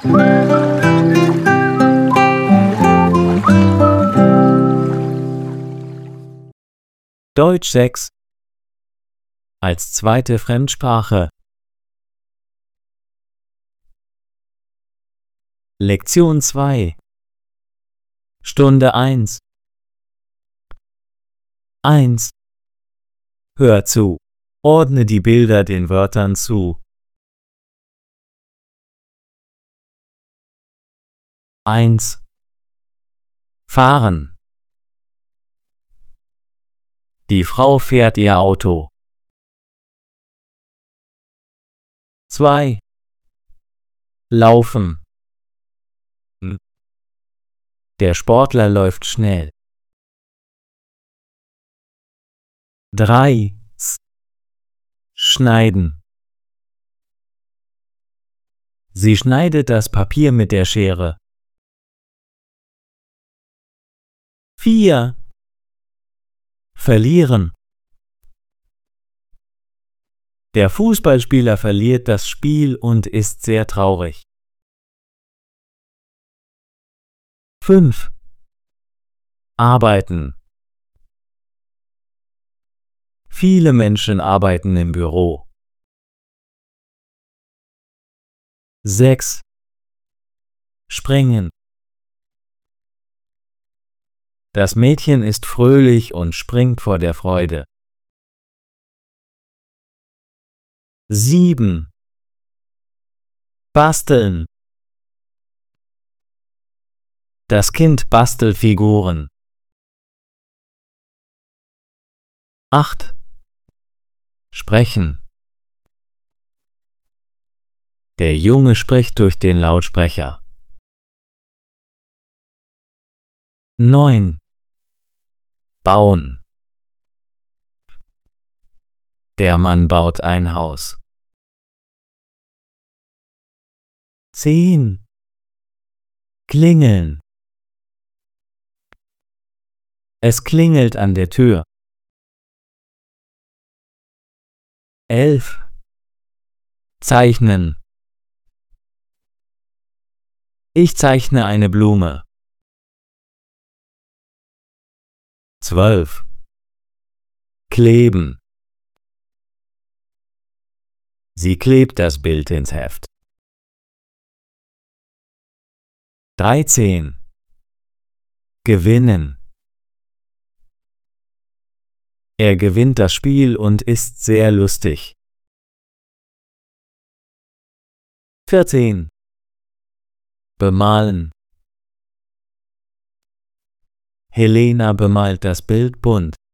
Deutsch 6 als zweite Fremdsprache. Lektion 2 Stunde 1 1. Hör zu. Ordne die Bilder den Wörtern zu. 1. Fahren. Die Frau fährt ihr Auto. 2. Laufen. Der Sportler läuft schnell. 3. Schneiden. Sie schneidet das Papier mit der Schere. 4. Verlieren. Der Fußballspieler verliert das Spiel und ist sehr traurig. 5. Arbeiten. Viele Menschen arbeiten im Büro. 6. Springen. Das Mädchen ist fröhlich und springt vor der Freude. 7. Basteln. Das Kind bastelt Figuren. 8. Sprechen. Der Junge spricht durch den Lautsprecher. 9. Bauen. Der Mann baut ein Haus. 10. Klingeln. Es klingelt an der Tür. 11. Zeichnen. Ich zeichne eine Blume. 12. Kleben. Sie klebt das Bild ins Heft. 13. Gewinnen. Er gewinnt das Spiel und ist sehr lustig. 14. Bemalen. Helena bemalt das Bild bunt.